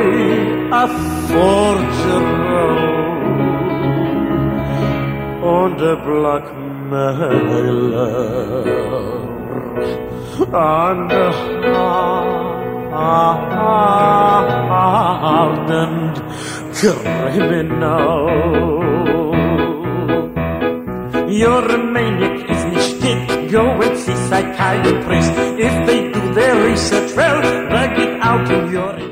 a forger und a blackmailer and a hardened criminal. Your maniac is nicht dick. Go and see psychiatrist. If they do their research well, they'll get out of your